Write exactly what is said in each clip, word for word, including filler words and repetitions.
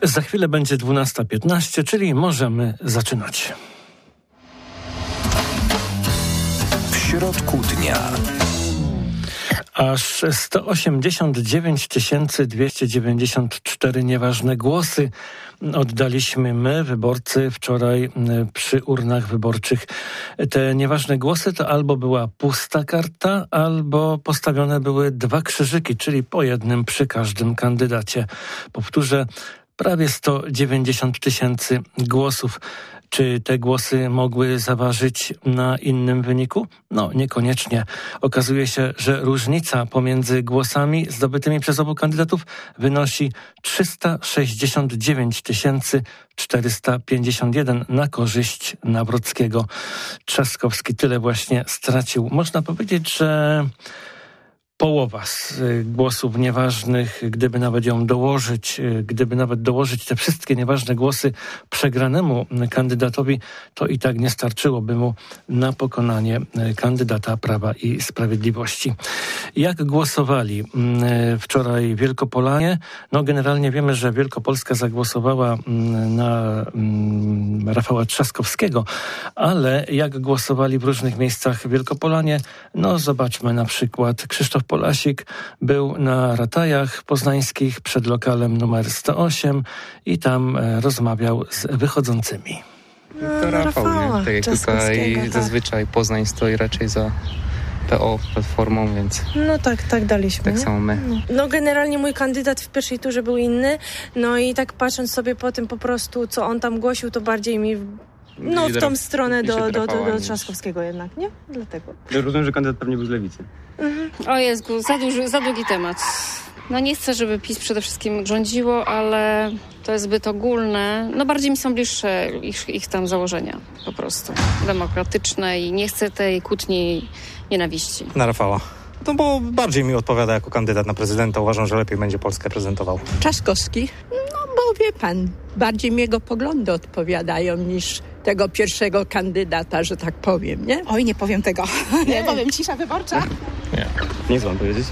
Za chwilę będzie dwunasta piętnaście, czyli możemy zaczynać. W środku dnia. Aż sto osiemdziesiąt dziewięć tysięcy dwieście dziewięćdziesiąt cztery nieważne głosy oddaliśmy my, wyborcy, wczoraj przy urnach wyborczych. Te nieważne głosy to albo była pusta karta, albo postawione były dwa krzyżyki, czyli po jednym przy każdym kandydacie. Powtórzę, prawie sto dziewięćdziesiąt tysięcy głosów. Czy te głosy mogły zaważyć na innym wyniku? No, niekoniecznie. Okazuje się, że różnica pomiędzy głosami zdobytymi przez obu kandydatów wynosi trzysta sześćdziesiąt dziewięć tysięcy czterysta pięćdziesiąt jeden na korzyść Nawrockiego. Trzaskowski tyle właśnie stracił. Można powiedzieć, że połowa z głosów nieważnych, gdyby nawet ją dołożyć, gdyby nawet dołożyć te wszystkie nieważne głosy przegranemu kandydatowi, to i tak nie starczyłoby mu na pokonanie kandydata Prawa i Sprawiedliwości. Jak głosowali wczoraj Wielkopolanie? No generalnie wiemy, że Wielkopolska zagłosowała na Rafała Trzaskowskiego, ale jak głosowali w różnych miejscach Wielkopolanie? No zobaczmy na przykład Krzysztof Polasik był na Ratajach Poznańskich przed lokalem numer sto osiem i tam rozmawiał z wychodzącymi. No, to Rafał, nie? Tak jak tutaj tak. Zazwyczaj Poznań stoi raczej za P O, Platformą, więc... No tak, tak daliśmy. Tak nie? samo my. No. no generalnie mój kandydat w pierwszej turze był inny, no i tak patrząc sobie po tym po prostu, co on tam głosił, to bardziej mi... No w tą stronę do, do, do, do Trzaskowskiego jednak, nie? Dlatego. Ja rozumiem, że kandydat pewnie był z Lewicy. Mhm. O Jezu, za, duży, za długi temat. No nie chcę, żeby PiS przede wszystkim rządziło, ale to jest zbyt ogólne. No bardziej mi są bliższe ich, ich tam założenia po prostu. Demokratyczne i nie chcę tej kłótni nienawiści. Na Rafała. No bo bardziej mi odpowiada jako kandydat na prezydenta. Uważam, że lepiej będzie Polskę prezentował. Trzaskowski? No bo wie pan, bardziej mi jego poglądy odpowiadają niż tego pierwszego kandydata, że tak powiem, nie? Oj, nie powiem tego. Nie, nie powiem, cisza wyborcza. Nie, nie chcę wam powiedzieć.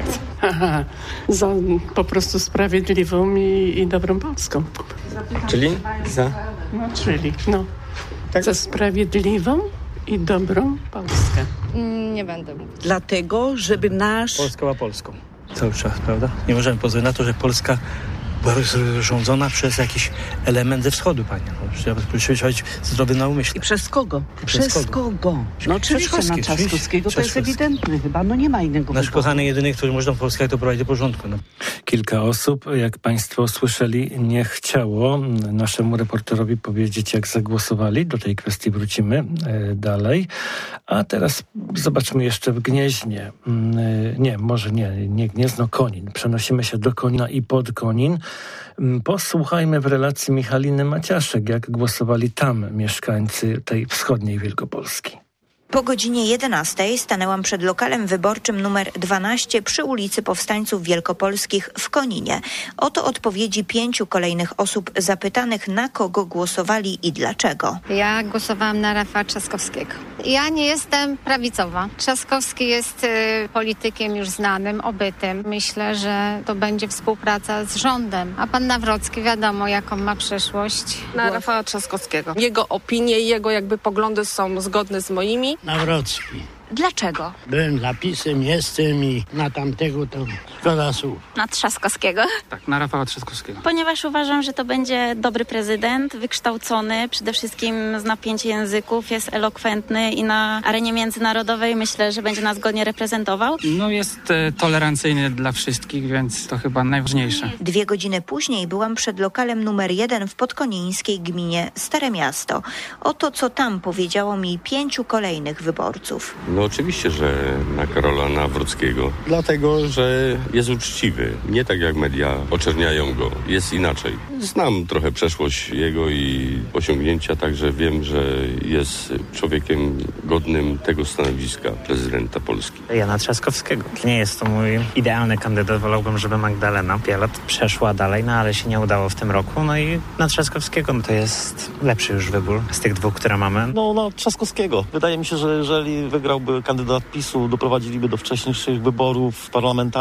Aha, za po prostu sprawiedliwą i, i dobrą Polską. Czyli? Za? No, czyli, no. Tak? Za sprawiedliwą i dobrą Polskę. Nie będę mówić. Dlatego, żeby nasz... Polska była Polską. Cały czas, prawda? Nie możemy pozwolić na to, że Polska była rządzona przez jakiś element ze wschodu, panie. No, trzeba być zdrowy na umyśle. I przez kogo? Przez, przez kogo? kogo? No oczywiście na Trzaskowskiego, to jest ewidentne chyba, no nie ma innego Nasz wyboru. kochany jedyny, który można w Polsce to prowadzić do porządku. No. Kilka osób, jak państwo słyszeli, nie chciało naszemu reporterowi powiedzieć, jak zagłosowali. Do tej kwestii wrócimy e, dalej. A teraz zobaczmy jeszcze w Gnieźnie. E, nie, może nie, nie Gniezno, Konin. Przenosimy się do Konina i pod Konin. Posłuchajmy w relacji Michaliny Maciaszek, jak głosowali tam mieszkańcy tej wschodniej Wielkopolski. Po godzinie jedenastej stanęłam przed lokalem wyborczym numer dwanaście przy ulicy Powstańców Wielkopolskich w Koninie. Oto odpowiedzi pięciu kolejnych osób zapytanych, na kogo głosowali i dlaczego. Ja głosowałam na Rafała Trzaskowskiego. Ja nie jestem prawicowa. Trzaskowski jest y, politykiem już znanym, obytym. Myślę, że to będzie współpraca z rządem. A pan Nawrocki wiadomo, jaką ma przeszłość. Na Rafała Trzaskowskiego. Jego opinie i jego jakby poglądy są zgodne z moimi. Nawrocki. Dlaczego? Byłem dla PiS-em, jestem i na tamtego to szkoda słów. Na Trzaskowskiego? Tak, na Rafała Trzaskowskiego. Ponieważ uważam, że to będzie dobry prezydent, wykształcony, przede wszystkim zna pięć języków, jest elokwentny i na arenie międzynarodowej myślę, że będzie nas godnie reprezentował. No jest e, tolerancyjny dla wszystkich, więc to chyba najważniejsze. Dwie godziny później byłam przed lokalem numer jeden w podkonińskiej gminie Stare Miasto. Oto co tam powiedziało mi pięciu kolejnych wyborców. No oczywiście, że na Karola Nawrockiego. Dlatego, że jest uczciwy. Nie tak jak media oczerniają go. Jest inaczej. Znam trochę przeszłość jego i osiągnięcia, także wiem, że jest człowiekiem godnym tego stanowiska prezydenta Polski. Jana Trzaskowskiego. Nie jest to mój idealny kandydat. Wolałbym, żeby Magdalena Bielot przeszła dalej, no ale się nie udało w tym roku. No i na Trzaskowskiego no to jest lepszy już wybór z tych dwóch, które mamy. No, no Trzaskowskiego. Wydaje mi się, że jeżeli wygrałby kandydat PiSu, doprowadziliby do wcześniejszych wyborów parlamentarnych.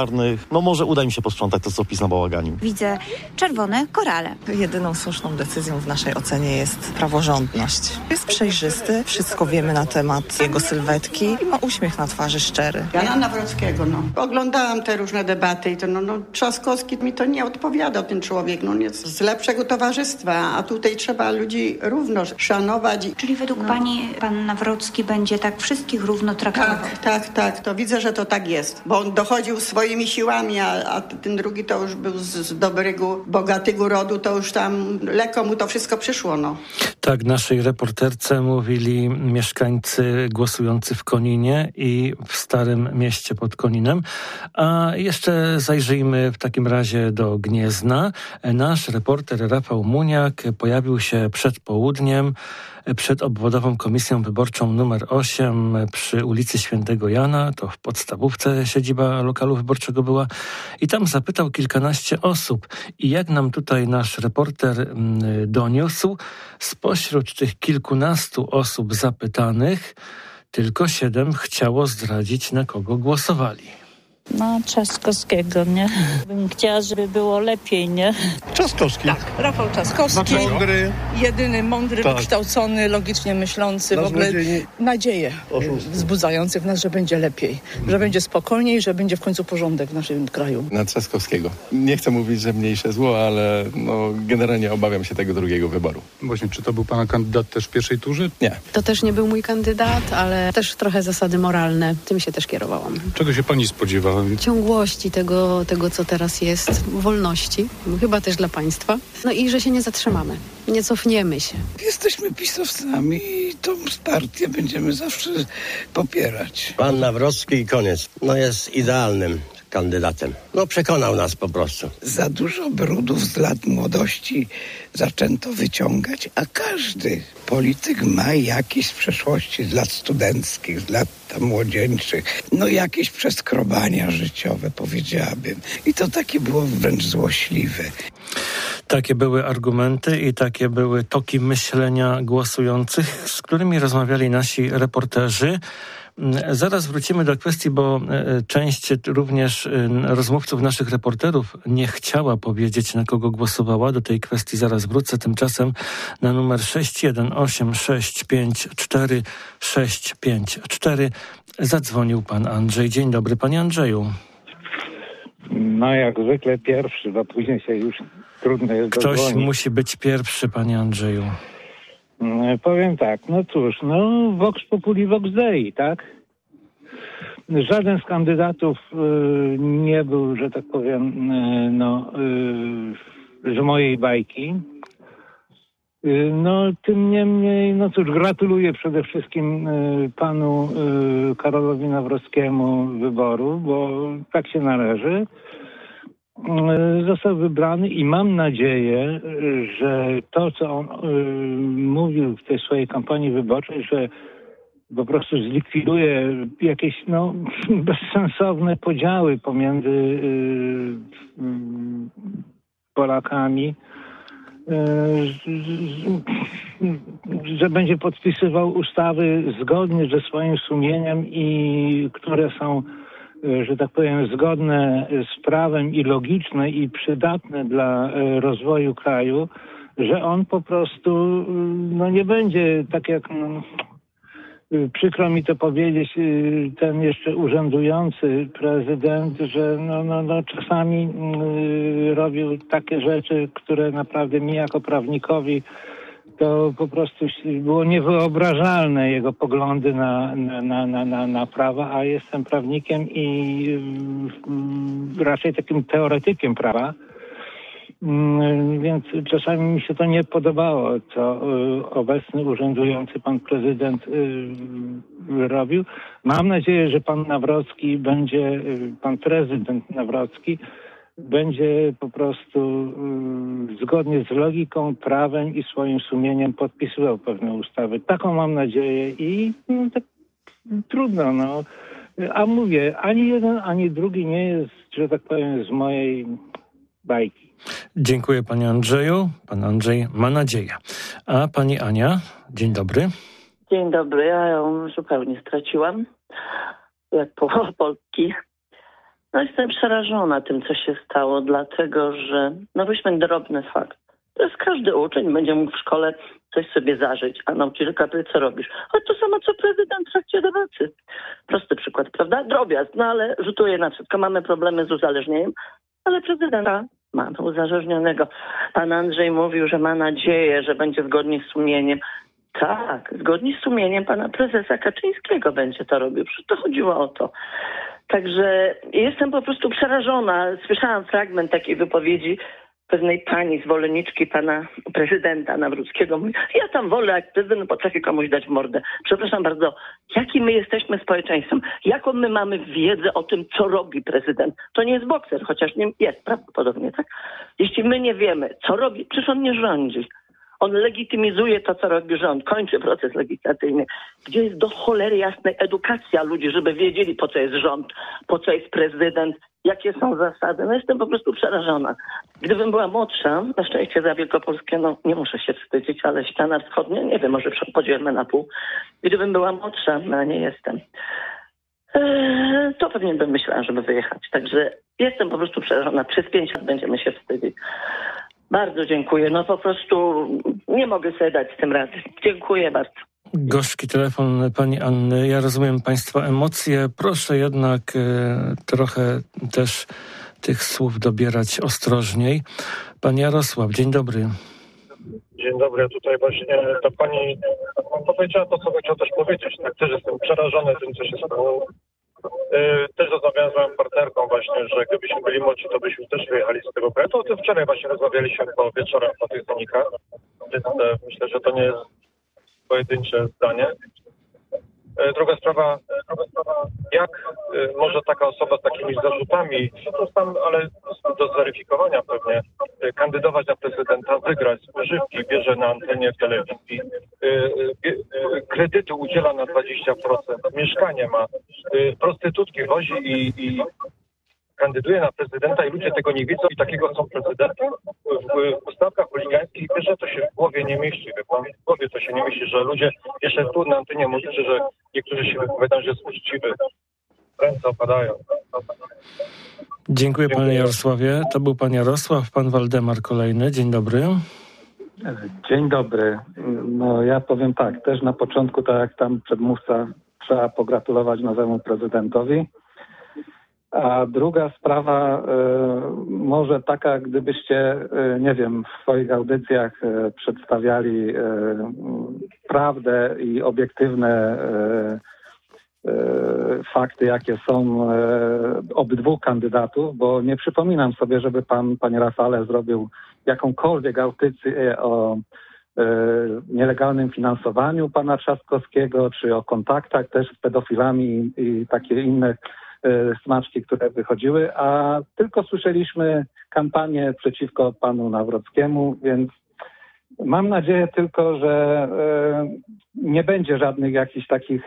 No może uda mi się posprzątać to, co PiS nabałaganił. Widzę czerwone korale. Jedyną słuszną decyzją w naszej ocenie jest praworządność. Jest przejrzysty, wszystko wiemy na temat jego sylwetki i ma uśmiech na twarzy szczery. Jana Nawrockiego, no. Oglądałam te różne debaty i to, no, no Trzaskowski mi to nie odpowiadał, ten człowiek, no nie z lepszego towarzystwa, a tutaj trzeba ludzi równo szanować. Czyli według no. pani pan Nawrocki będzie tak wszystkich równo traktował? Tak, tak, tak. To widzę, że to tak jest, bo on dochodził swoimi siłami, a, a ten drugi to już był z, z dobrego, bogatego rodu, to już tam lekko mu to wszystko przyszło, no. Tak, naszej reporterce mówili mieszkańcy głosujący w Koninie i w Starym Mieście pod Koninem. A jeszcze zajrzyjmy w takim razie do Gniezna. Nasz reporter Rafał Muniak pojawił się przed południem przed obwodową komisją wyborczą numer osiem przy ulicy Świętego Jana, to w podstawówce siedziba lokalu wyborczego była, i tam zapytał kilkanaście osób. I jak nam tutaj nasz reporter doniósł, spośród tych kilkunastu osób zapytanych tylko siedem chciało zdradzić, na kogo głosowali. No, Trzaskowskiego, nie? Bym chciała, żeby było lepiej, nie? Trzaskowski. Tak, Rafał Trzaskowski. Mądry. Jedyny, mądry, tak. Wykształcony, logicznie myślący, Nasz w ogóle nadziei... nadzieję wzbudzający w nas, że będzie lepiej, hmm. że będzie spokojniej, że będzie w końcu porządek w naszym kraju. Na Trzaskowskiego. Nie chcę mówić, że mniejsze zło, ale no, generalnie obawiam się tego drugiego wyboru. Właśnie, czy to był pana kandydat też w pierwszej turze? Nie. To też nie był mój kandydat, ale też trochę zasady moralne. Tym się też kierowałam. Czego się pani spodziewa? Ciągłości tego, tego, co teraz jest, wolności, chyba też dla państwa. No i że się nie zatrzymamy, nie cofniemy się. Jesteśmy pisowcami i tą partię będziemy zawsze popierać. Pan Nawrocki i koniec. No jest idealnym kandydatem. No przekonał nas po prostu. Za dużo brudów z lat młodości zaczęto wyciągać, a każdy polityk ma jakieś z przeszłości, z lat studenckich, z lat tam młodzieńczych, no jakieś przeskrobania życiowe, powiedziałabym. I to takie było wręcz złośliwe. Takie były argumenty i takie były toki myślenia głosujących, z którymi rozmawiali nasi reporterzy. Zaraz wrócimy do kwestii, bo część również rozmówców, naszych reporterów nie chciała powiedzieć, na kogo głosowała. Do tej kwestii zaraz wrócę. Tymczasem na numer sześć jeden osiem sześć pięć cztery sześć pięć cztery zadzwonił pan Andrzej. Dzień dobry, panie Andrzeju. No jak zwykle pierwszy, bo później się już trudno jest Ktoś dodzwonić. musi być pierwszy, panie Andrzeju. Powiem tak, no cóż, no Vox Populi, Vox Dei, tak? Żaden z kandydatów y, nie był, że tak powiem, y, no y, z mojej bajki. Y, no tym niemniej, no cóż, gratuluję przede wszystkim y, panu y, Karolowi Nawrockiemu wyboru, bo tak się należy. Został wybrany i mam nadzieję, że to, co on y, mówił w tej swojej kampanii wyborczej, że po prostu zlikwiduje jakieś no, bezsensowne podziały pomiędzy y, y, Polakami, y, że będzie podpisywał ustawy zgodnie ze swoim sumieniem i które są, że tak powiem, zgodne z prawem i logiczne i przydatne dla rozwoju kraju, że on po prostu no, nie będzie, tak jak no, przykro mi to powiedzieć, ten jeszcze urzędujący prezydent, że no, no, no, czasami y, robił takie rzeczy, które naprawdę mi jako prawnikowi to po prostu było niewyobrażalne, jego poglądy na, na, na, na, na prawa, a jestem prawnikiem i y, raczej takim teoretykiem prawa, y, więc czasami mi się to nie podobało, co y, obecny urzędujący pan prezydent y, robił. Mam nadzieję, że pan Nawrocki będzie, y, pan prezydent Nawrocki będzie po prostu y, zgodnie z logiką, prawem i swoim sumieniem podpisywał pewne ustawy. Taką mam nadzieję i no, tak, trudno, no. A mówię, ani jeden, ani drugi nie jest, że tak powiem, z mojej bajki. Dziękuję panie Andrzeju. Pan Andrzej ma nadzieję. A pani Ania, dzień dobry. Dzień dobry, ja ją zupełnie straciłam, jak połowa Polski. No jestem przerażona tym, co się stało, dlatego że no weźmy drobny fakt. To jest każdy uczeń będzie mógł w szkole coś sobie zażyć, a nauczycielka powie, co robisz? A to samo, co prezydent w trakcie debaty. Prosty przykład, prawda? Drobiazg, no ale rzutuje na wszystko. Mamy problemy z uzależnieniem, ale prezydenta mamy uzależnionego. Pan Andrzej mówił, że ma nadzieję, że będzie zgodnie z sumieniem. Tak, zgodnie z sumieniem pana prezesa Kaczyńskiego będzie to robił. Przecież to chodziło o to. Także jestem po prostu przerażona. Słyszałam fragment takiej wypowiedzi pewnej pani, zwolenniczki pana prezydenta Nawrockiego. Mówi, ja tam wolę, jak prezydent potrafi komuś dać w mordę. Przepraszam bardzo, jaki my jesteśmy społeczeństwem? Jaką my mamy wiedzę o tym, co robi prezydent? To nie jest bokser, chociaż nie jest prawdopodobnie, tak? Jeśli my nie wiemy, co robi, przecież on nie rządzi. On legitymizuje to, co robi rząd, kończy proces legislacyjny, gdzie jest do cholery jasnej edukacja ludzi, żeby wiedzieli, po co jest rząd, po co jest prezydent, jakie są zasady. No jestem po prostu przerażona. Gdybym była młodsza, na szczęście za Wielkopolskę, no nie muszę się wstydzić, ale ściana wschodnia, nie wiem, może podzielmy na pół. Gdybym była młodsza, no nie jestem, eee, to pewnie bym myślała, żeby wyjechać. Także jestem po prostu przerażona. Przez pięć lat będziemy się wstydzić. Bardzo dziękuję. No po prostu nie mogę sobie dać z tym rady. Dziękuję bardzo. Gorzki telefon pani Anny. Ja rozumiem państwa emocje. Proszę jednak e, trochę też tych słów dobierać ostrożniej. Pan Jarosław, dzień dobry. Dzień dobry. Tutaj właśnie ta pani powiedziała to, co chciał też powiedzieć. Tak, też jestem przerażony tym, co się stało. Też rozmawiałem z moją partnerką właśnie, że gdybyśmy byli młodzi, to byśmy też wyjechali z tego kraju. To wczoraj właśnie rozmawialiśmy po wieczorem po tych wynikach, więc myślę, że to nie jest pojedyncze zdanie. Druga sprawa, jak może taka osoba z takimi zarzutami, to tam, ale do zweryfikowania pewnie, kandydować na prezydenta, wygrać, używki bierze na antenie w telewizji, kredyty udziela na dwadzieścia procent, mieszkanie ma, prostytutki wozi i, i kandyduje na prezydenta i ludzie tego nie wiedzą i takiego chcą prezydenta? W ustawkach chuligańskich wiesz, że to się w głowie nie mieści. W głowie to się nie mieści, że ludzie, jeszcze tu na antenie mówicie, że niektórzy się wypowiadają, że jest uczciwy. Ręce opadają. Dziękuję panie Jarosławie. To był pan Jarosław, pan Waldemar kolejny. Dzień dobry. Dzień dobry. No ja powiem tak, też na początku, tak jak tam przedmówca, trzeba pogratulować nowemu prezydentowi. A druga sprawa, y, może taka, gdybyście, y, nie wiem, w swoich audycjach y, przedstawiali y, prawdę i obiektywne y, y, fakty, jakie są y, obydwu kandydatów, bo nie przypominam sobie, żeby pan, panie Rafale, zrobił jakąkolwiek audycję o y, nielegalnym finansowaniu pana Trzaskowskiego, czy o kontaktach też z pedofilami i, i takie inne smaczki, które wychodziły, a tylko słyszeliśmy kampanię przeciwko panu Nawrockiemu, więc mam nadzieję tylko, że nie będzie żadnych jakichś takich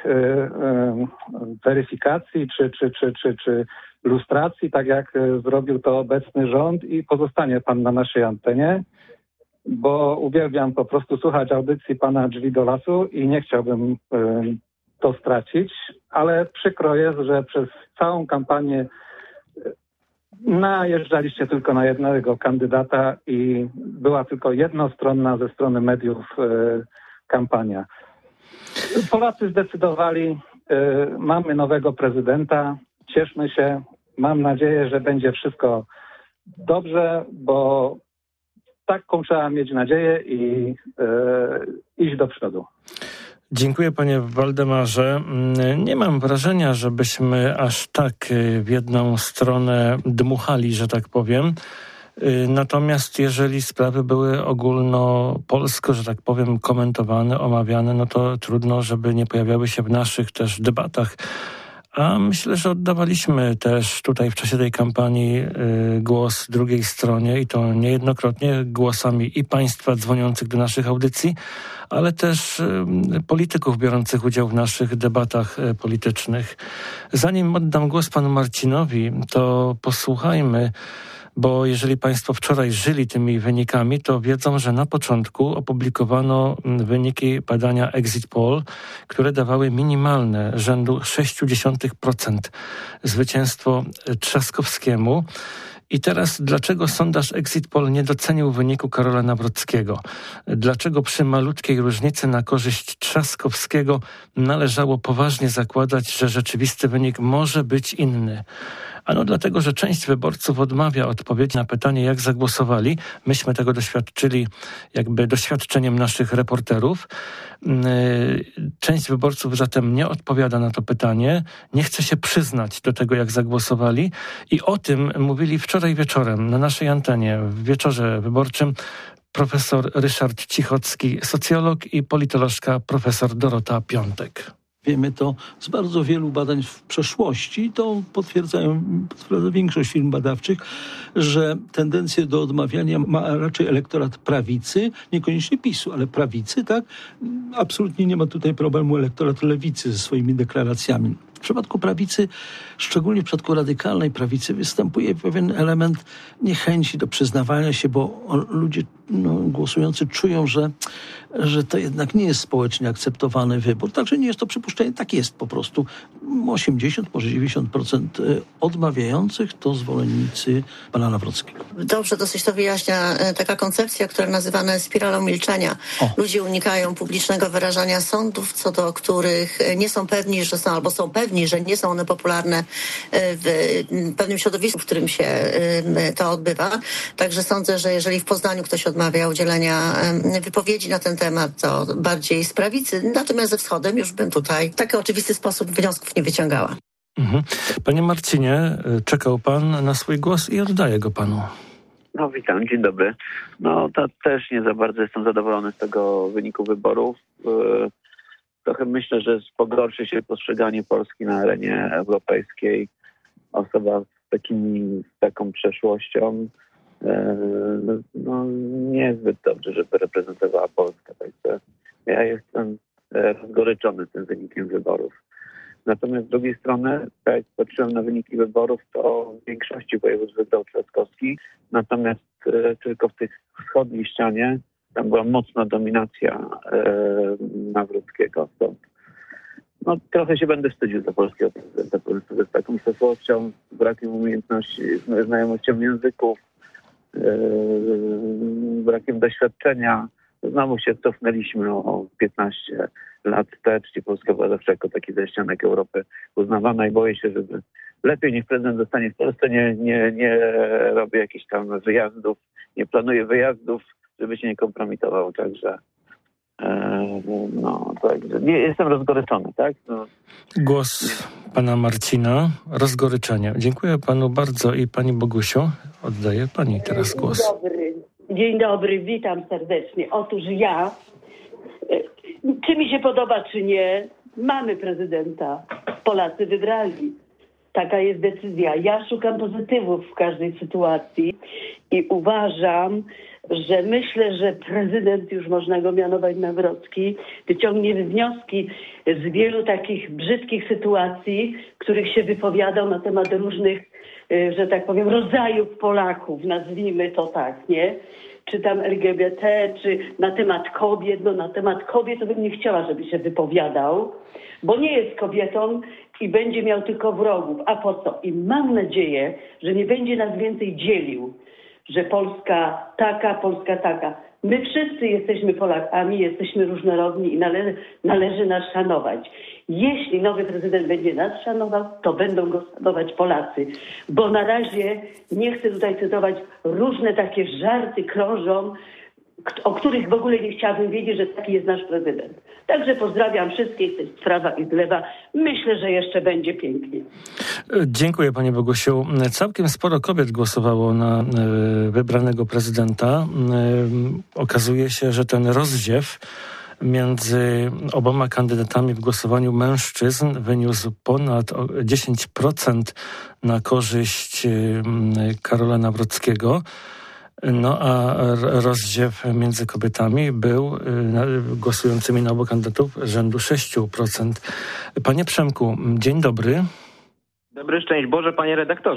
weryfikacji czy, czy, czy, czy, czy lustracji, tak jak zrobił to obecny rząd i pozostanie pan na naszej antenie, bo uwielbiam po prostu słuchać audycji pana Drzwi do lasu i nie chciałbym to stracić, ale przykro jest, że przez całą kampanię najeżdżaliście tylko na jednego kandydata i była tylko jednostronna ze strony mediów e, kampania. Polacy zdecydowali, e, mamy nowego prezydenta, cieszmy się, mam nadzieję, że będzie wszystko dobrze, bo taką trzeba mieć nadzieję i e, iść do przodu. Dziękuję panie Waldemarze. Nie mam wrażenia, żebyśmy aż tak w jedną stronę dmuchali, że tak powiem. Natomiast jeżeli sprawy były ogólnopolsko, że tak powiem, komentowane, omawiane, no to trudno, żeby nie pojawiały się w naszych też debatach. A myślę, że oddawaliśmy też tutaj w czasie tej kampanii głos drugiej stronie i to niejednokrotnie głosami i państwa dzwoniących do naszych audycji, ale też polityków biorących udział w naszych debatach politycznych. Zanim oddam głos panu Marcinowi, to posłuchajmy bo jeżeli Państwo wczoraj żyli tymi wynikami, to wiedzą, że na początku opublikowano wyniki badania Exit Poll, które dawały minimalne rzędu sześć dziesiątych procent zwycięstwo Trzaskowskiemu. I teraz dlaczego sondaż Exit Poll nie docenił wyniku Karola Nawrockiego? Dlaczego przy malutkiej różnicy na korzyść Trzaskowskiego należało poważnie zakładać, że rzeczywisty wynik może być inny? Ano dlatego, że część wyborców odmawia odpowiedzi na pytanie, jak zagłosowali. Myśmy tego doświadczyli jakby doświadczeniem naszych reporterów. Część wyborców zatem nie odpowiada na to pytanie, nie chce się przyznać do tego, jak zagłosowali. I o tym mówili wczoraj wieczorem na naszej antenie, w wieczorze wyborczym, profesor Ryszard Cichocki, socjolog, i politolożka profesor Dorota Piątek. Wiemy to z bardzo wielu badań w przeszłości, to potwierdzają, potwierdza większość firm badawczych, że tendencję do odmawiania ma raczej elektorat prawicy, niekoniecznie PiSu, ale prawicy, tak? Absolutnie nie ma tutaj problemu elektorat lewicy ze swoimi deklaracjami. W przypadku prawicy, szczególnie w przypadku radykalnej prawicy, występuje pewien element niechęci do przyznawania się, bo ludzie no, głosujący czują, że, że to jednak nie jest społecznie akceptowany wybór. Także nie jest to przypuszczenie, tak jest po prostu. osiemdziesiąt, może dziewięćdziesiąt procent odmawiających to zwolennicy pana Nawrockiego. Dobrze, dosyć to wyjaśnia taka koncepcja, która nazywana jest spiralą milczenia. O. Ludzie unikają publicznego wyrażania sądów, co do których nie są pewni, że są, albo są pewni, że nie są one popularne w pewnym środowisku, w którym się to odbywa. Także sądzę, że jeżeli w Poznaniu ktoś odmawia udzielenia wypowiedzi na ten temat, to bardziej z prawicy. Natomiast ze Wschodem już bym tutaj w taki oczywisty sposób wniosków nie wyciągała. Mhm. Panie Marcinie, czekał pan na swój głos i oddaję go panu. No witam, dzień dobry. No to też nie za bardzo jestem zadowolony z tego wyniku wyborów. Trochę myślę, że pogorszy się postrzeganie Polski na arenie europejskiej. Osoba z, takimi, z taką przeszłością no, niezbyt dobrze, żeby reprezentowała Polskę. Także ja jestem rozgoryczony tym wynikiem wyborów. Natomiast z drugiej strony, jak patrzyłem na wyniki wyborów, to w większości województw wygrał Trzaskowski, natomiast e, tylko w tej wschodniej ścianie tam była mocna dominacja e, Nawrockiego. Stąd no, trochę się będę wstydził za polskiego prezydenta, powiem sobie, z taką przeszłością, z brakiem umiejętności, znajomością języków, e, brakiem doświadczenia. Znowu się cofnęliśmy o piętnaście lat wstecz, gdzie Polska była zawsze jako taki ześcianek Europy uznawana i boję się, żeby lepiej niech prezydent zostanie w Polsce, nie, nie, nie robi jakichś tam wyjazdów, nie planuje wyjazdów, żeby się nie kompromitował, także e, no, także nie, jestem rozgoryczony, tak? No. Głos pana Marcina, rozgoryczenie. Dziękuję panu bardzo i pani Bogusiu, oddaję pani teraz głos. Dzień dobry, dzień dobry, witam serdecznie. Otóż ja, czy mi się podoba, czy nie, mamy prezydenta. Polacy wybrali. Taka jest decyzja. Ja szukam pozytywów w każdej sytuacji i uważam, że myślę, że prezydent, już można go mianować Nawrocki, wyciągnie wnioski z wielu takich brzydkich sytuacji, których się wypowiadał na temat różnych, że tak powiem, rodzajów Polaków, nazwijmy to tak, nie? Czy tam L G B T, czy na temat kobiet. No na temat kobiet to bym nie chciała, żeby się wypowiadał, bo nie jest kobietą i będzie miał tylko wrogów. A po co? I mam nadzieję, że nie będzie nas więcej dzielił, że Polska taka, Polska taka. My wszyscy jesteśmy Polakami, jesteśmy różnorodni i nale- należy nas szanować. Jeśli nowy prezydent będzie nas szanował, to będą go szanować Polacy. Bo na razie, nie chcę tutaj cytować, różne takie żarty krążą, o których w ogóle nie chciałabym wiedzieć, że taki jest nasz prezydent. Także pozdrawiam wszystkich z prawa i z lewa. Myślę, że jeszcze będzie pięknie. Dziękuję pani Bogusiu. Całkiem sporo kobiet głosowało na wybranego prezydenta. Okazuje się, że ten rozziew między oboma kandydatami w głosowaniu mężczyzn wyniósł ponad dziesięć procent na korzyść Karola Nawrockiego. No a rozziew między kobietami był głosującymi na obu kandydatów rzędu sześć procent. Panie Przemku, dzień dobry. Dobry, szczęść Boże, panie redaktorze.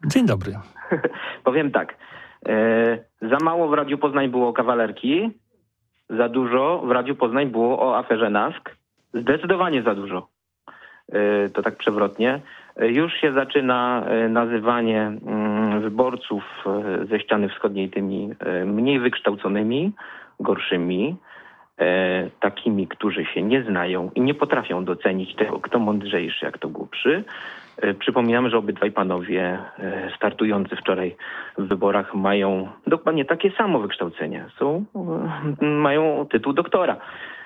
Dzień dobry. Powiem tak. E, za mało w Radiu Poznań było o kawalerki, za dużo w Radiu Poznań było o aferze Nask. Zdecydowanie za dużo. E, to tak przewrotnie. E, już się zaczyna e, nazywanie mm, wyborców e, ze ściany wschodniej tymi e, mniej wykształconymi, gorszymi, e, takimi, którzy się nie znają i nie potrafią docenić tego, kto mądrzejszy, jak to głupszy. Przypominam, że obydwaj panowie startujący wczoraj w wyborach mają dokładnie takie samo wykształcenie. Są, mają tytuł doktora.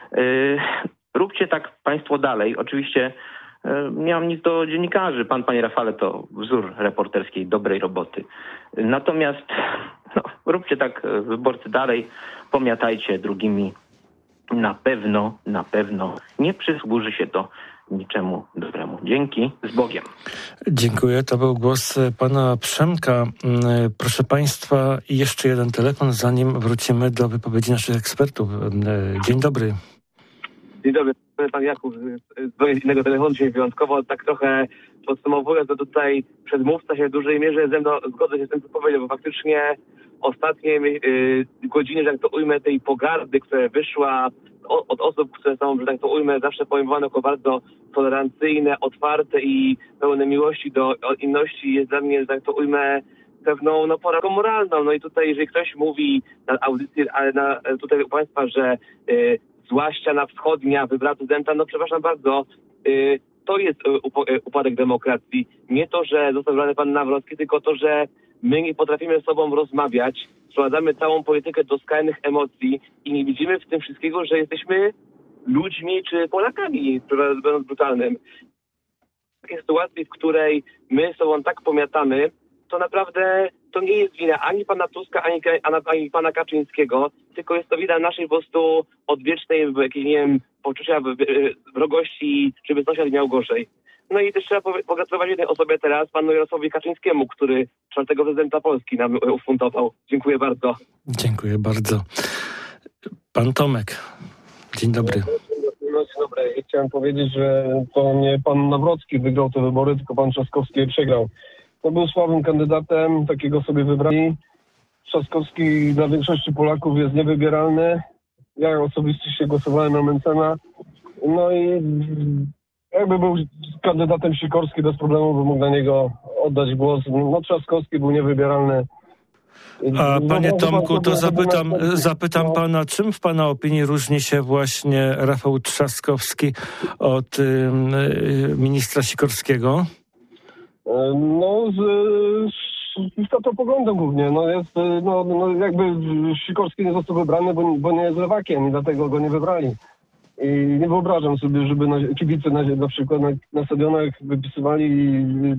Róbcie tak państwo dalej. Oczywiście nie mam nic do dziennikarzy. Pan, panie Rafale, to wzór reporterskiej dobrej roboty. Natomiast no, róbcie tak wyborcy dalej. Pomiatajcie drugimi. Na pewno, na pewno nie przysłuży się to niczemu dobremu. Dzięki, z Bogiem. Dziękuję. To był głos pana Przemka. Proszę państwa, jeszcze jeden telefon, zanim wrócimy do wypowiedzi naszych ekspertów. Dzień dobry. Dzień dobry. Pan Jakub z innego telefonu dzisiaj wyjątkowo. Tak trochę podsumowując, to tutaj przedmówca się w dużej mierze ze mną zgodzę się z tym, co powiedział, bo faktycznie ostatnie yy, godziny, że tak to ujmę, tej pogardy, która wyszła od osób, które są, że tak to ujmę, zawsze pojmowane jako bardzo tolerancyjne, otwarte i pełne miłości do inności, jest dla mnie, że tak to ujmę, pewną no, porażką moralną. No i tutaj, jeżeli ktoś mówi na audycji, ale na, tutaj u państwa, że y, zła ściana wschodnia wybrała prezydenta, no przepraszam bardzo, y, to jest y, upadek demokracji. Nie to, że został wybrany pan Nawrocki, tylko to, że my nie potrafimy ze sobą rozmawiać, sprowadzamy całą politykę do skrajnych emocji i nie widzimy w tym wszystkiego, że jesteśmy ludźmi czy Polakami, będąc brutalnym. W takiej sytuacji, w której my sobą tak pomiatamy, to naprawdę to nie jest wina ani pana Tuska, ani, ani pana Kaczyńskiego, tylko jest to wina naszej po prostu odwiecznej, jakiejś, nie wiem, poczucia wrogości, żeby sąsiad miał gorzej. No i też trzeba pogratulować jednej osobie teraz, panu Jarosławowi Kaczyńskiemu, który czwartego prezydenta Polski nam ufundował. Dziękuję bardzo. Dziękuję bardzo. Pan Tomek. Dzień dobry. No, dzień dobry. Ja chciałem powiedzieć, że to nie pan Nawrocki wygrał te wybory, tylko pan Trzaskowski je przegrał. To był słabym kandydatem, takiego sobie wybrali. Trzaskowski dla większości Polaków jest niewybieralny. Ja osobiście głosowałem na Mentzena. No i jakby był kandydatem Sikorski, bez problemu bym mógł na niego oddać głos. No Trzaskowski był niewybieralny. A panie Tomku, to zapytam, zapytam pana, czym w pana opinii różni się właśnie Rafał Trzaskowski od y, ministra Sikorskiego? No z, z światopoglądem głównie. No jest, no, no jakby Sikorski nie został wybrany, bo, bo nie jest lewakiem i dlatego go nie wybrali. I nie wyobrażam sobie, żeby na, kibice na, na przykład na, na stadionach wypisywali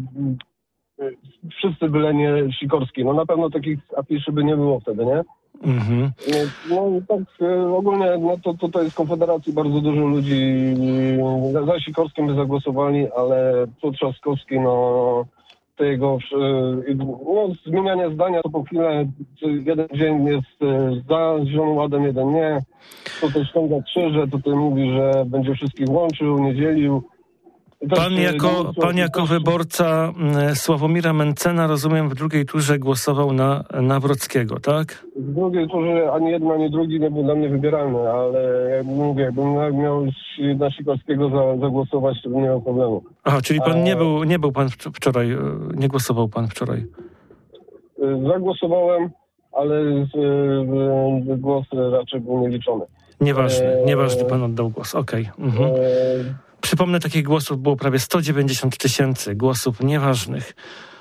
wszyscy byle nie Sikorski. No na pewno takich afiszy by nie było wtedy, nie? Mhm. No, no i tak ogólnie no to tutaj z Konfederacji bardzo dużo ludzi za Sikorskim by zagłosowali, ale tu Trzaskowski, no to jego no, zmienianie zdania to po chwilę jeden dzień jest za Zielonym Ładem, jeden nie. Tutaj ściąga krzyże, tutaj mówi, że będzie wszystkich łączył, nie dzielił. Pan jako, pan jako wyborca Sławomira Mentzena, rozumiem, w drugiej turze głosował na Nawrockiego, tak? W drugiej turze ani jeden, ani drugi nie był dla mnie wybieralny, ale jak mówię, jakbym miał na Sikorskiego zagłosować, to nie miał problemu. Aha, czyli pan nie był, nie był pan wczoraj, nie głosował pan wczoraj? Zagłosowałem, ale głos raczej był nieliczony. Nieważne, nieważne, pan oddał głos, okej. Okay. Mhm. Przypomnę, takich głosów było prawie sto dziewięćdziesiąt tysięcy głosów nieważnych.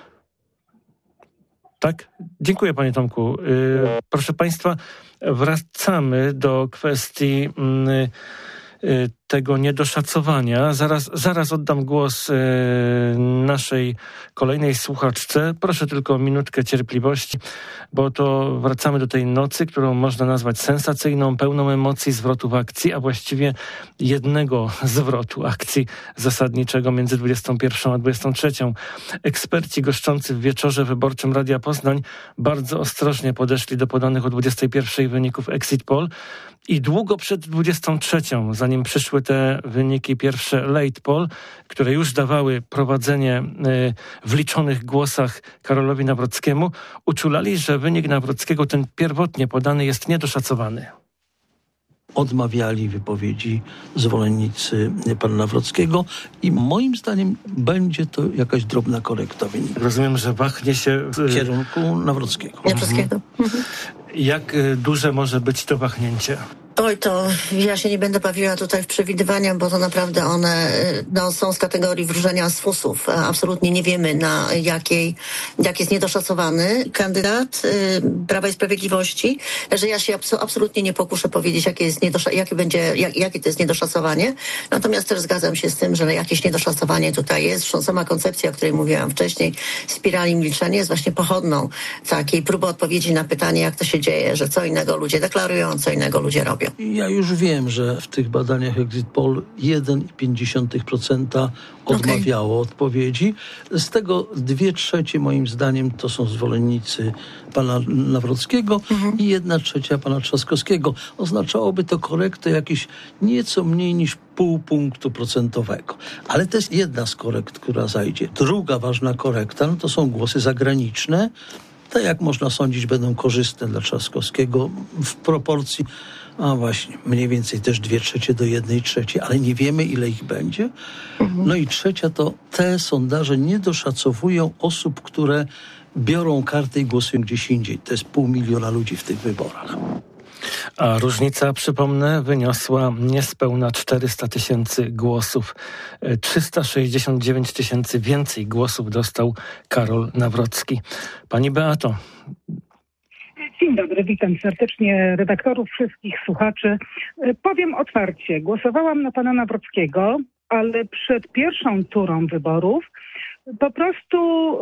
Tak? Dziękuję, panie Tomku. Yy, proszę państwa, wracamy do kwestii yy, yy, tego niedoszacowania. Zaraz, zaraz oddam głos yy, naszej kolejnej słuchaczce. Proszę tylko o minutkę cierpliwości, bo to wracamy do tej nocy, którą można nazwać sensacyjną, pełną emocji, zwrotów akcji, a właściwie jednego zwrotu akcji zasadniczego między dwudziestą pierwszą a dwudziestą trzecią. Eksperci goszczący w wieczorze wyborczym Radia Poznań bardzo ostrożnie podeszli do podanych o dwudziestej pierwszej wyników Exit Poll i długo przed dwudziestą trzecią, zanim przyszły wyszły te wyniki pierwsze late poll, które już dawały prowadzenie w liczonych głosach Karolowi Nawrockiemu, uczulali, że wynik Nawrockiego, ten pierwotnie podany, jest niedoszacowany. Odmawiali wypowiedzi zwolennicy pana Nawrockiego i moim zdaniem będzie to jakaś drobna korekta wyniku. Rozumiem, że wahnie się w kierunku Nawrockiego. Nawrockiego. Mhm. Jak duże może być to wahnięcie? Oj, to ja się nie będę bawiła tutaj w przewidywania, bo to naprawdę one no, są z kategorii wróżenia z fusów. Absolutnie nie wiemy, na jakiej, jak jest niedoszacowany kandydat y, Prawa i Sprawiedliwości, że ja się abso- absolutnie nie pokuszę powiedzieć, jakie, jest niedosza- jakie, będzie, jak, jakie to jest niedoszacowanie. Natomiast też zgadzam się z tym, że jakieś niedoszacowanie tutaj jest. Zresztą sama koncepcja, o której mówiłam wcześniej, spirali milczenia, jest właśnie pochodną takiej próby odpowiedzi na pytanie, jak to się dzieje, że co innego ludzie deklarują, co innego ludzie robią. Ja już wiem, że w tych badaniach Exit Poll jeden przecinek pięć procent odmawiało okay. odpowiedzi. Z tego dwie trzecie moim zdaniem to są zwolennicy pana Nawrockiego mhm. i jedna trzecia pana Trzaskowskiego. Oznaczałoby to korektę jakieś nieco mniej niż pół punktu procentowego. Ale to jest jedna z korekt, która zajdzie. Druga ważna korekta, no to są głosy zagraniczne. Te, jak można sądzić, będą korzystne dla Trzaskowskiego w proporcji, a właśnie, mniej więcej też dwie trzecie do jednej trzeciej, ale nie wiemy, ile ich będzie. Mhm. No i trzecia to te sondaże nie doszacowują osób, które biorą kartę i głosują gdzieś indziej. To jest pół miliona ludzi w tych wyborach. A różnica, przypomnę, wyniosła niespełna czterysta tysięcy głosów. trzysta sześćdziesiąt dziewięć tysięcy więcej głosów dostał Karol Nawrocki. Pani Beato. Dzień dobry, witam serdecznie redaktorów, wszystkich słuchaczy. Powiem otwarcie, głosowałam na pana Nawrockiego, ale przed pierwszą turą wyborów po prostu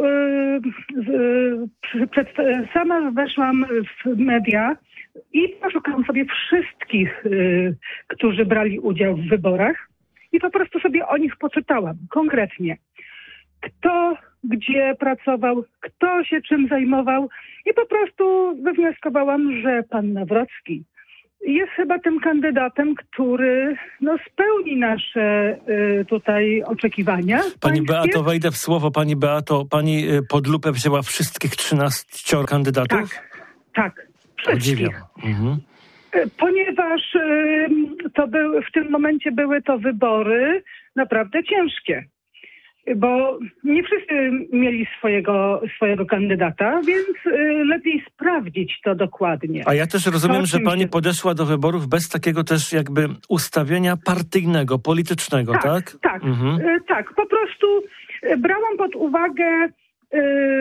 yy, przed, sama weszłam w media i poszukałam sobie wszystkich, yy, którzy brali udział w wyborach i po prostu sobie o nich poczytałam konkretnie. Kto gdzie pracował, kto się czym zajmował i po prostu wywnioskowałam, że pan Nawrocki jest chyba tym kandydatem, który no, spełni nasze y, tutaj oczekiwania. Pani Pańskie. Beato, wejdę w słowo. Pani Beato, pani pod lupę wzięła wszystkich trzynastu kandydatów? Tak, tak. Podziwiam. Mhm. Ponieważ y, to był, w tym momencie były to wybory naprawdę ciężkie. Bo nie wszyscy mieli swojego, swojego kandydata, więc y, lepiej sprawdzić to dokładnie. A ja też rozumiem, to, że pani się... podeszła do wyborów bez takiego też jakby ustawienia partyjnego, politycznego, tak? Tak, tak, mhm. y, tak. Po prostu brałam pod uwagę y,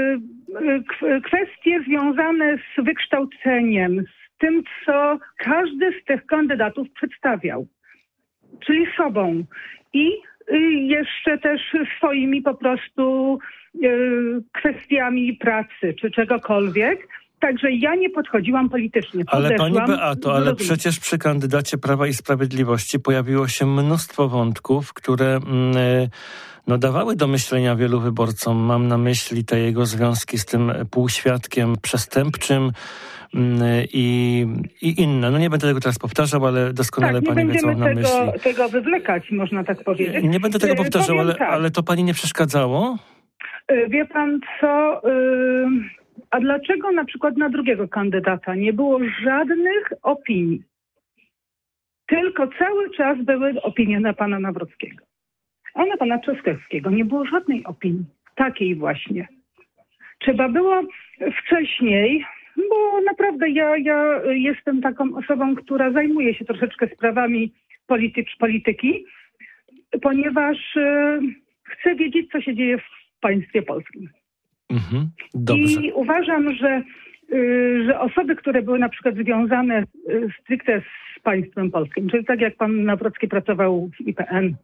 y, kwestie związane z wykształceniem, z tym, co każdy z tych kandydatów przedstawiał, czyli sobą. I jeszcze też swoimi po prostu y, kwestiami pracy czy czegokolwiek. Także ja nie podchodziłam politycznie. Ale Podeszłam, pani Beato, ale zrozumieć. Przecież przy kandydacie Prawa i Sprawiedliwości pojawiło się mnóstwo wątków, które mm, no, dawały do myślenia wielu wyborcom. Mam na myśli te jego związki z tym półświadkiem przestępczym, I, i inne. No nie będę tego teraz powtarzał, ale doskonale tak, pani wie, co mam na tego, myśli. tego wywlekać, można tak powiedzieć. Nie będę tego powtarzał, ale, tak. ale to pani nie przeszkadzało? Wie pan co, yy, a dlaczego na przykład na drugiego kandydata nie było żadnych opinii? Tylko cały czas były opinie na pana Nawrockiego. A na pana Trzaskowskiego nie było żadnej opinii. Takiej właśnie. Trzeba było wcześniej... Bo naprawdę ja, ja jestem taką osobą, która zajmuje się troszeczkę sprawami politycz, polityki, ponieważ y, chcę wiedzieć, co się dzieje w państwie polskim. Mhm, dobrze. I uważam, że, y, że osoby, które były na przykład związane y, stricte z państwem polskim, czyli tak jak pan Nawrocki pracował w I P N,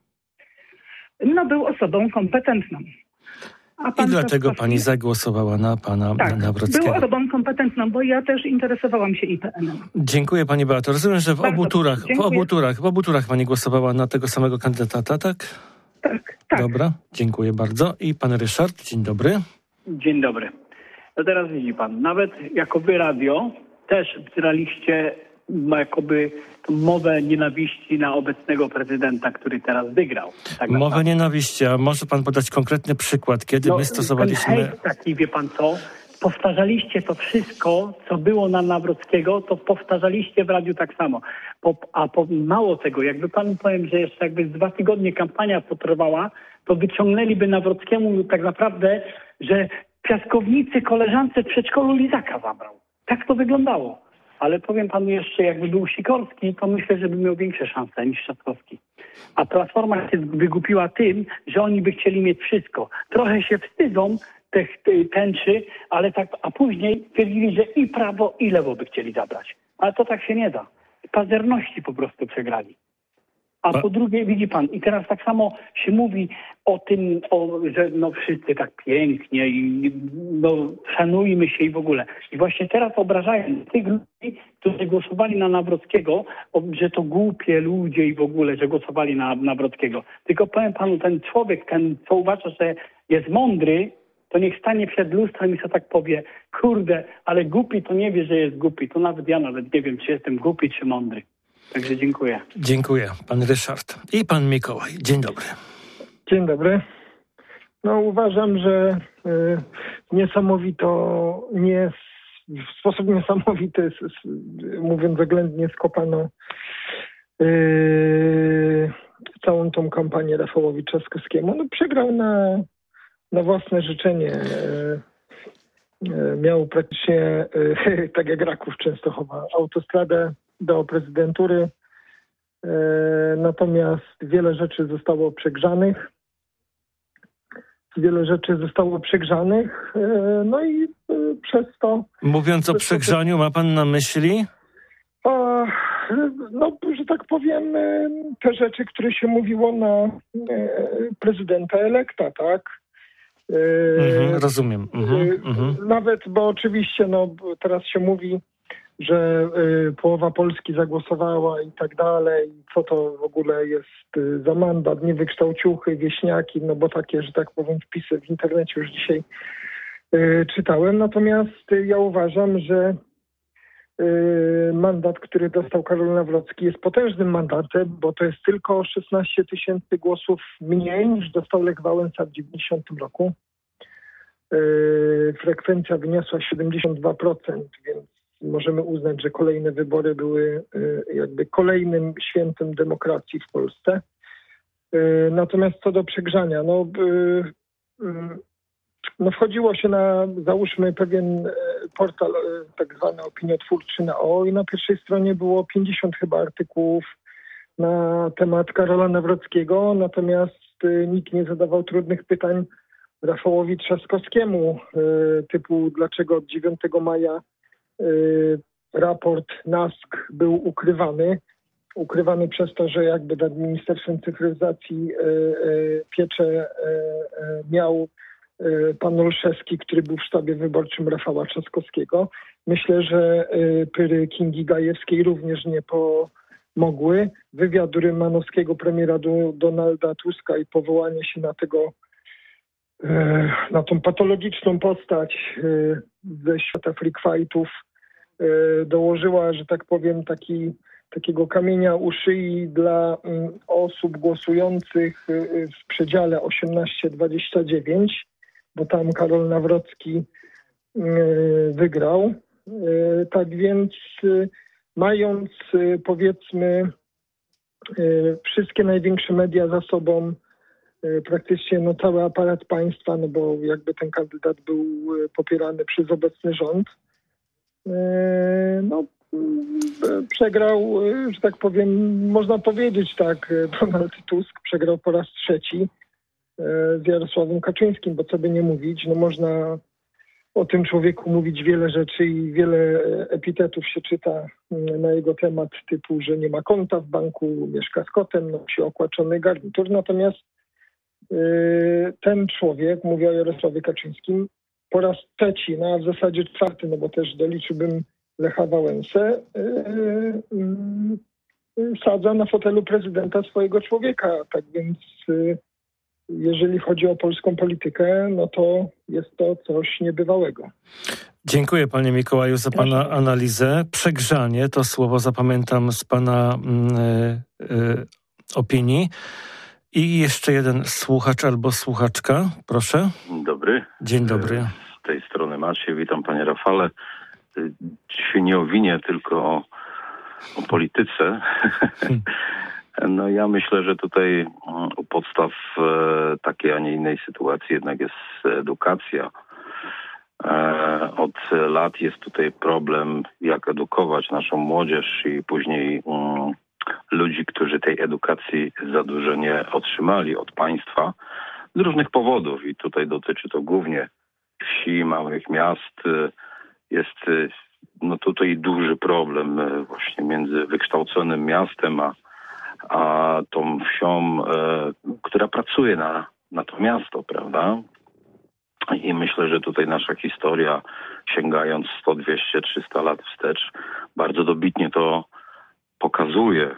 no był osobą kompetentną. I dlatego pani zagłosowała na pana tak, Nawrockiego. Był osobą kompetentną, bo ja też interesowałam się I P N-em. Dziękuję pani Beato. Rozumiem, że w obu, turach, w obu turach, w obu turach pani głosowała na tego samego kandydata, tak? Tak, tak. Dobra, dziękuję bardzo. I pan Ryszard, dzień dobry. Dzień dobry. No teraz widzi pan, nawet jako wy radio też braliście ma jakoby mowę nienawiści na obecnego prezydenta, który teraz wygrał. Tak mowę naprawdę. nienawiści, a może pan podać konkretny przykład, kiedy no, my stosowaliśmy... Ten hejt taki, wie pan co, powtarzaliście to wszystko, co było na Nawrockiego, to powtarzaliście w radiu tak samo. Po, a po, mało tego, jakby panu powiem, że jeszcze jakby dwa tygodnie kampania potrwała, to wyciągnęliby Nawrockiemu tak naprawdę, że piaskownicy koleżance w przedszkolu lizaka zabrał. Tak to wyglądało. Ale powiem panu jeszcze, jakby był Sikorski, to myślę, że by miał większe szanse niż Trzaskowski. A Platforma się wygupiła tym, że oni by chcieli mieć wszystko. Trochę się wstydzą tych tej tęczy, ale tak, a później twierdzili, że i prawo, i lewo by chcieli zabrać. Ale to tak się nie da. Z pazerności po prostu przegrali. A po drugie, widzi pan, i teraz tak samo się mówi o tym, o, że no wszyscy tak pięknie i no szanujmy się i w ogóle. I właśnie teraz obrażają tych ludzi, którzy głosowali na Nawrockiego, że to głupie ludzie i w ogóle, że głosowali na Nawrockiego. Tylko powiem panu, ten człowiek, ten co uważa, że jest mądry, to niech stanie przed lustrem i sobie tak powie, kurde, ale głupi to nie wie, że jest głupi. To nawet ja nawet nie wiem, czy jestem głupi, czy mądry. Także dziękuję. Dziękuję. Pan Ryszard i pan Mikołaj. Dzień dobry. Dzień dobry. No uważam, że y, niesamowito, nie, w sposób niesamowity, s, s, mówiąc oględnie, skopano y, całą tą kampanię Rafałowi Trzaskowskiemu. No, przegrał na, na własne życzenie. Y, y, miał praktycznie, y, tak jak Raków Częstochowa, autostradę do prezydentury. E, natomiast wiele rzeczy zostało przegrzanych. Wiele rzeczy zostało przegrzanych. E, no i e, przez to... Mówiąc o przegrzaniu, ma pan na myśli? A, no, że tak powiem, te rzeczy, które się mówiło na e, prezydenta elekta, tak? E, mhm, rozumiem. Mhm, e, mhm. Nawet, bo oczywiście, no, teraz się mówi, że y, połowa Polski zagłosowała i tak dalej, co to w ogóle jest y, za mandat, niewykształciuchy, wieśniaki, no bo takie, że tak powiem, wpisy w internecie już dzisiaj y, czytałem. Natomiast y, ja uważam, że y, mandat, który dostał Karol Nawrocki, jest potężnym mandatem, bo to jest tylko szesnaście tysięcy głosów mniej niż dostał Lech Wałęsa w dziewięćdziesiątym roku. Y, frekwencja wyniosła siedemdziesiąt dwa procent, więc możemy uznać, że kolejne wybory były jakby kolejnym świętem demokracji w Polsce. Natomiast co do przegrzania, no, no wchodziło się na, załóżmy, pewien portal tak zwany opiniotwórczy na O i na pierwszej stronie było pięćdziesiąt chyba artykułów na temat Karola Nawrockiego, natomiast nikt nie zadawał trudnych pytań Rafałowi Trzaskowskiemu, typu dlaczego od dziewiątego maja raport NASK był ukrywany. Ukrywany przez to, że jakby nad Ministerstwem Cyfryzacji pieczę miał pan Olszewski, który był w sztabie wyborczym Rafała Trzaskowskiego. Myślę, że pyry Kingi Gajewskiej również nie pomogły. Wywiad Rymanowskiego, premiera Donalda Tuska i powołanie się na tego na tą patologiczną postać ze świata freak fightów dołożyła, że tak powiem, taki, takiego kamienia u szyi dla osób głosujących w przedziale osiemnaście dwadzieścia dziewięć, bo tam Karol Nawrocki wygrał. Tak więc mając, powiedzmy, wszystkie największe media za sobą, praktycznie no, cały aparat państwa, no bo jakby ten kandydat był popierany przez obecny rząd, no przegrał, że tak powiem, można powiedzieć tak, Donald Tusk przegrał po raz trzeci z Jarosławem Kaczyńskim, bo co by nie mówić, no można o tym człowieku mówić wiele rzeczy i wiele epitetów się czyta na jego temat, typu, że nie ma konta w banku, mieszka z kotem, nosi okłaczony garnitur, natomiast ten człowiek, mówię o Jarosławie Kaczyńskim, po raz trzeci, no a w zasadzie czwarty, no bo też doliczyłbym Lecha Wałęsę, yy, yy, sadza na fotelu prezydenta swojego człowieka. Tak więc yy, jeżeli chodzi o polską politykę, no to jest to coś niebywałego. Dziękuję panie Mikołaju za Proszę. pana analizę. Przegrzanie to słowo zapamiętam z pana y, y, opinii. I jeszcze jeden słuchacz albo słuchaczka. Proszę. Dzień dobry. Dzień dobry. Z tej strony Maciej. Witam panie Rafale. Dzisiaj nie o winie, tylko o, o polityce. Hmm. No ja myślę, że tutaj u podstaw e, takiej, a nie innej sytuacji jednak jest edukacja. E, od lat jest tutaj problem, jak edukować naszą młodzież i później um, ludzi, którzy tej edukacji za dużo nie otrzymali od państwa z różnych powodów. I tutaj dotyczy to głównie wsi, małych miast. Jest no tutaj duży problem właśnie między wykształconym miastem a a tą wsią, e, która pracuje na, na to miasto, prawda? I myślę, że tutaj nasza historia, sięgając sto, dwieście, trzysta lat wstecz, bardzo dobitnie to pokazuje.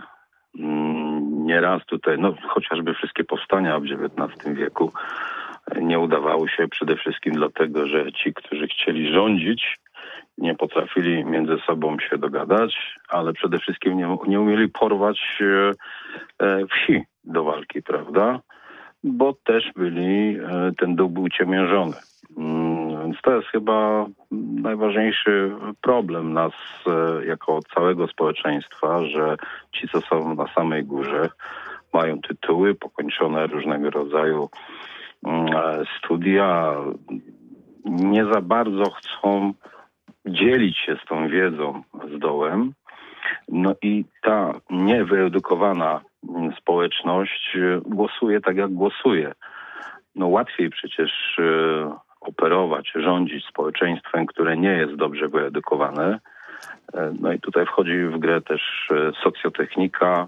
Nieraz tutaj, no chociażby wszystkie powstania w dziewiętnastym wieku nie udawały się przede wszystkim dlatego, że ci, którzy chcieli rządzić, nie potrafili między sobą się dogadać, ale przede wszystkim nie, nie umieli porwać e, wsi do walki, prawda? Bo też byli, e, ten duch był ciemiężony. Mm, więc to jest chyba najważniejszy problem nas e, jako całego społeczeństwa, że ci, co są na samej górze, mają tytuły, pokończone różnego rodzaju e, studia, nie za bardzo chcą dzielić się z tą wiedzą z dołem. No i ta niewyedukowana społeczność głosuje tak, jak głosuje. No łatwiej przecież e, operować, rządzić społeczeństwem, które nie jest dobrze wyedukowane. E, no i tutaj wchodzi w grę też socjotechnika,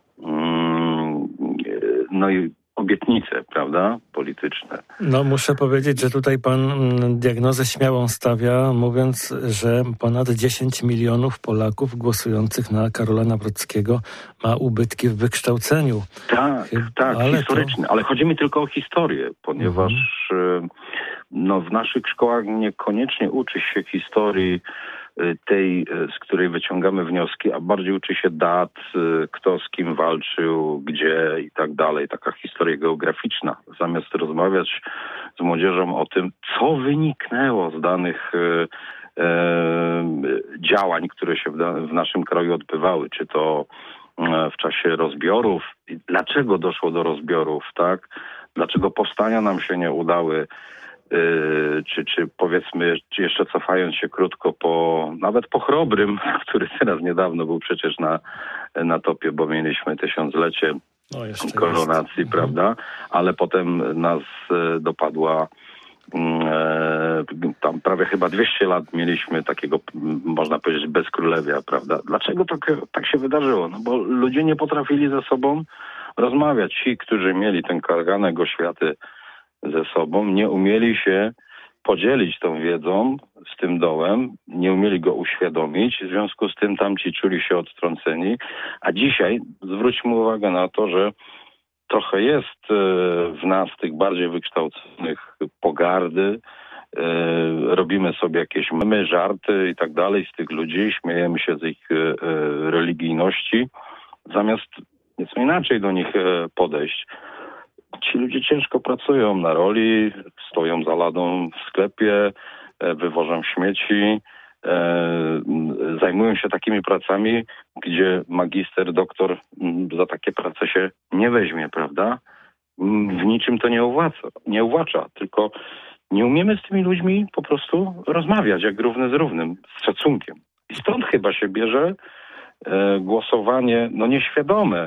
mm, no i obietnice, prawda, polityczne. No muszę powiedzieć, że tutaj pan diagnozę śmiałą stawia, mówiąc, że ponad dziesięć milionów Polaków głosujących na Karola Nawrockiego ma ubytki w wykształceniu. Tak, Chyba, tak, ale historyczne. To... Ale chodzi mi tylko o historię, ponieważ mhm. no, w naszych szkołach niekoniecznie uczy się historii tej, z której wyciągamy wnioski, a bardziej uczy się dat, kto z kim walczył, gdzie i tak dalej. Taka historia geograficzna. Zamiast rozmawiać z młodzieżą o tym, co wyniknęło z danych e, e, działań, które się w, w naszym kraju odbywały. Czy to e, w czasie rozbiorów, dlaczego doszło do rozbiorów, tak? Dlaczego powstania nam się nie udały, Yy, czy, czy powiedzmy, czy jeszcze cofając się krótko po, nawet po Chrobrym, który teraz niedawno był przecież na, na topie, bo mieliśmy tysiąclecie no, koronacji, jest. prawda? Ale potem nas e, dopadła e, tam prawie chyba dwieście lat mieliśmy takiego, można powiedzieć, bezkrólewia, prawda? Dlaczego tak, tak się wydarzyło? No bo ludzie nie potrafili ze sobą rozmawiać. Ci, którzy mieli ten kaganek oświaty ze sobą, nie umieli się podzielić tą wiedzą z tym dołem, nie umieli go uświadomić, w związku z tym tamci czuli się odtrąceni, a dzisiaj zwróćmy uwagę na to, że trochę jest w nas tych bardziej wykształconych pogardy, robimy sobie jakieś memy, żarty i tak dalej z tych ludzi, śmiejemy się z ich religijności, zamiast nieco inaczej do nich podejść. Ci ludzie ciężko pracują na roli, stoją za ladą w sklepie, wywożą śmieci, e, zajmują się takimi pracami, gdzie magister, doktor za takie prace się nie weźmie, prawda? W niczym to nie uwłaca, nie uwłacza, tylko nie umiemy z tymi ludźmi po prostu rozmawiać jak równy z równym, z szacunkiem. I stąd chyba się bierze e, głosowanie, no nieświadome,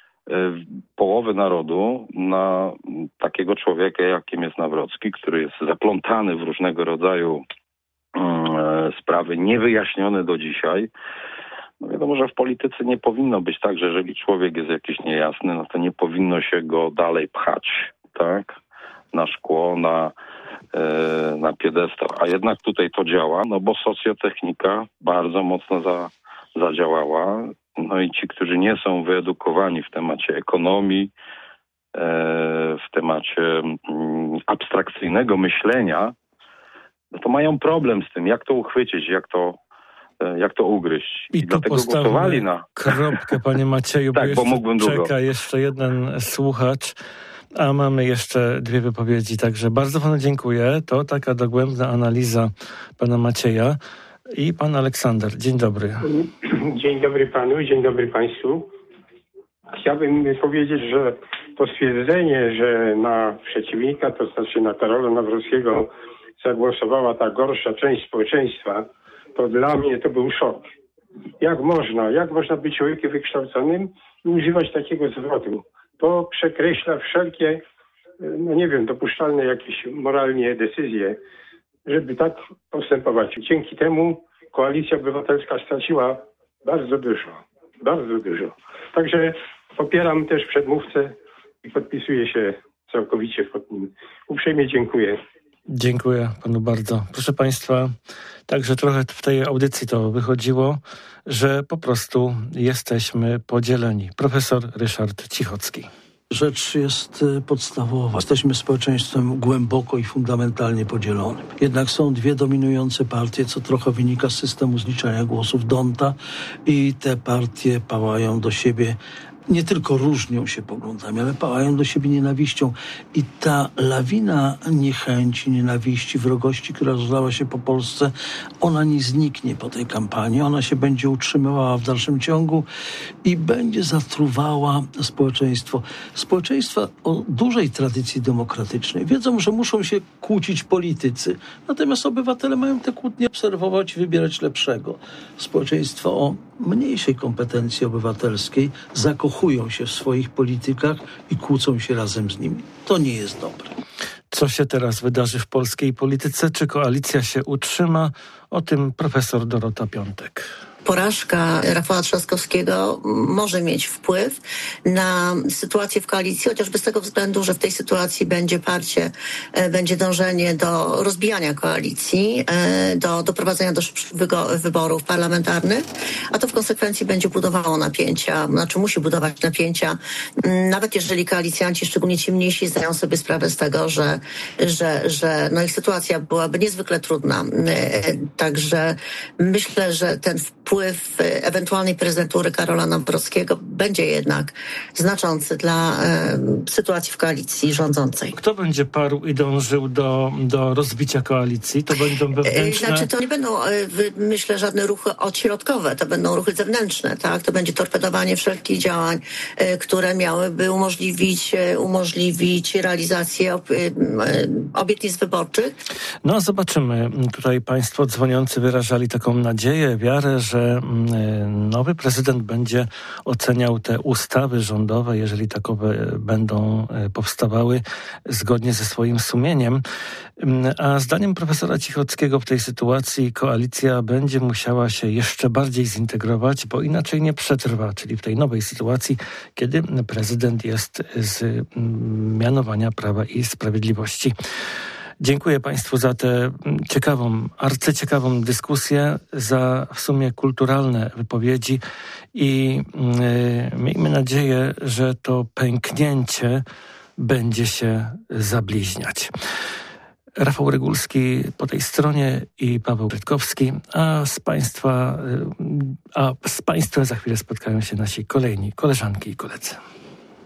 połowy narodu na takiego człowieka, jakim jest Nawrocki, który jest zaplątany w różnego rodzaju e, sprawy, niewyjaśnione do dzisiaj. No wiadomo, że w polityce nie powinno być tak, że jeżeli człowiek jest jakiś niejasny, no to nie powinno się go dalej pchać, tak? Na szkło, na, e, na piedestał. A jednak tutaj to działa, no bo socjotechnika bardzo mocno za, zadziałała. No i ci, którzy nie są wyedukowani w temacie ekonomii, w temacie abstrakcyjnego myślenia, no to mają problem z tym, jak to uchwycić, jak to, jak to ugryźć. I, I dlatego głosowali na... kropkę, panie Macieju, tak, bo, bo mógłbym czeka długo. jeszcze jeden słuchacz, a mamy jeszcze dwie wypowiedzi, także bardzo panu dziękuję. To taka dogłębna analiza pana Macieja. I pan Aleksander. Dzień dobry. Dzień dobry panu i dzień dobry państwu. Chciałbym powiedzieć, że to stwierdzenie, że na przeciwnika, to znaczy na Karola Nawrockiego zagłosowała ta gorsza część społeczeństwa, to dla mnie to był szok. Jak można, jak można być człowiekiem wykształconym i używać takiego zwrotu? To przekreśla wszelkie, no nie wiem, dopuszczalne jakieś moralnie decyzje, żeby tak postępować. Dzięki temu Koalicja Obywatelska straciła bardzo dużo, bardzo dużo. Także popieram też przedmówcę i podpisuję się całkowicie pod nim. Uprzejmie dziękuję. Dziękuję panu bardzo. Proszę państwa, także trochę w tej audycji to wychodziło, że po prostu jesteśmy podzieleni. Profesor Ryszard Cichocki. Rzecz jest podstawowa. Jesteśmy społeczeństwem głęboko i fundamentalnie podzielonym. Jednak są dwie dominujące partie, co trochę wynika z systemu zliczania głosów D'Hondta i te partie pałają do siebie. Nie tylko różnią się poglądami, ale pałają do siebie nienawiścią. I ta lawina niechęci, nienawiści, wrogości, która rozlała się po Polsce, ona nie zniknie po tej kampanii. Ona się będzie utrzymywała w dalszym ciągu i będzie zatruwała społeczeństwo. Społeczeństwa o dużej tradycji demokratycznej wiedzą, że muszą się kłócić politycy. Natomiast obywatele mają te kłótnie obserwować i wybierać lepszego. Społeczeństwo o mniejszej kompetencji obywatelskiej zakochują się w swoich politykach i kłócą się razem z nimi. To nie jest dobre. Co się teraz wydarzy w polskiej polityce? Czy koalicja się utrzyma? O tym profesor Dorota Piątek. Porażka Rafała Trzaskowskiego może mieć wpływ na sytuację w koalicji, chociażby z tego względu, że w tej sytuacji będzie parcie, będzie dążenie do rozbijania koalicji, do doprowadzenia do wyborów parlamentarnych, a to w konsekwencji będzie budowało napięcia, znaczy musi budować napięcia, nawet jeżeli koalicjanci, szczególnie ci mniejsi, zdają sobie sprawę z tego, że, że, że no ich sytuacja byłaby niezwykle trudna. Także myślę, że ten wpływ Wpływ ewentualnej prezydentury Karola Nawrockiego będzie jednak znaczący dla e, sytuacji w koalicji rządzącej. Kto będzie parł i dążył do, do rozbicia koalicji? To będą wewnętrzne... Znaczy to nie będą, e, myślę, żadne ruchy odśrodkowe, to będą ruchy zewnętrzne, tak? To będzie torpedowanie wszelkich działań, e, które miałyby umożliwić, e, umożliwić realizację ob, e, obietnic wyborczych. No zobaczymy. Tutaj państwo dzwoniący wyrażali taką nadzieję, wiarę, że nowy prezydent będzie oceniał te ustawy rządowe, jeżeli takowe będą powstawały, zgodnie ze swoim sumieniem. A zdaniem profesora Cichockiego w tej sytuacji koalicja będzie musiała się jeszcze bardziej zintegrować, bo inaczej nie przetrwa, czyli w tej nowej sytuacji, kiedy prezydent jest z mianowania Prawa i Sprawiedliwości. Dziękuję państwu za tę ciekawą, arcyciekawą dyskusję, za w sumie kulturalne wypowiedzi i yy, miejmy nadzieję, że to pęknięcie będzie się zabliźniać. Rafał Rygulski po tej stronie i Paweł Brytkowski, a z państwa, a z państwem za chwilę spotkają się nasi kolejni koleżanki i koledzy.